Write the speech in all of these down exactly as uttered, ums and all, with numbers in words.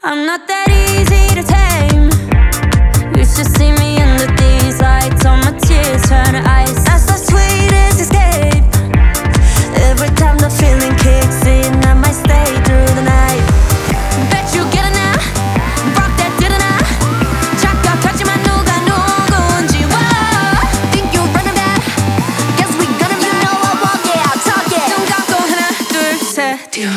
I'm not that easy to tame. You should see me under these lights. All my tears turn to ice. That's the sweetest escape. Every time the feeling kicks in, I might stay through the night. Bet you get it now. Rock that did it now. 착각하지만 누가 누군지. Whoa. Think you're running that? Guess we gonna be. You know I walk it, I'll talk it. 눈 감고 하나 둘 셋.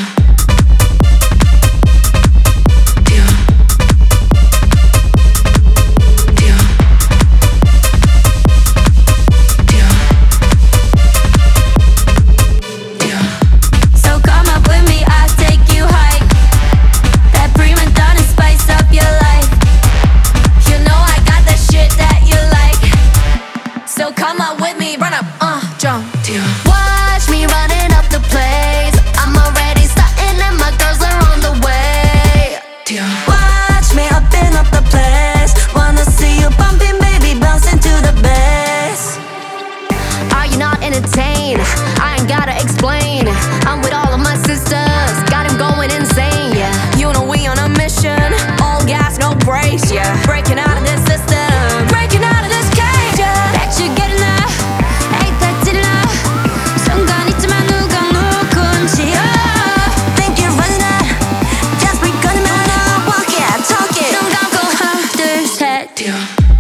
Come up with me, run up, uh, jump. Watch me running up the place. I'm already starting and my girls are on the way. Watch me up and up the place. Wanna see you bumping, baby, bouncing to the bass. Are you not entertained? I ain't gotta explain. I'm with all of my sisters, got him going insane, yeah. You know we on a mission, all gas, no brakes, yeah. Breaking out of this system, breaking out of this cage, yeah. Bet you get enough, ain't that did enough. 순간 있지만 누가 누군지. Oh, think you're running out, just we gonna move on. Walk it, talk it. 눈 감고 하나 둘 셋. 뛰어,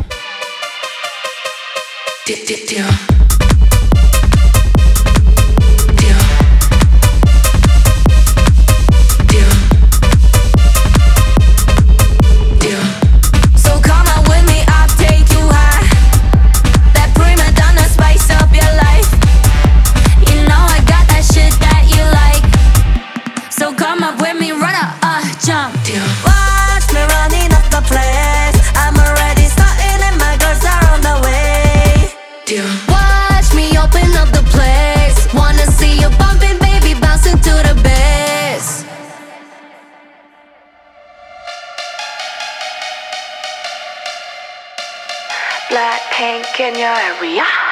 뛰어, 뛰어. Come up with me, run up, uh, jump. Watch me running up the place. I'm already starting and my girls are on the way. Watch me open up the place. Wanna see you bumping, baby, bouncing to the bass. Blackpink in your area.